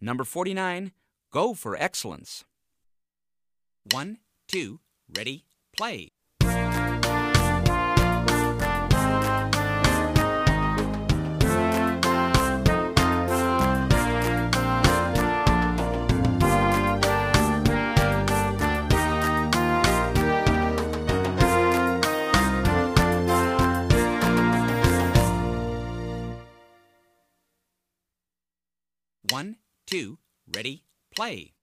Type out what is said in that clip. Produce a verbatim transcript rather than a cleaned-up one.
Number forty-nine, go for excellence. One, two, ready, play. One, two, ready, play.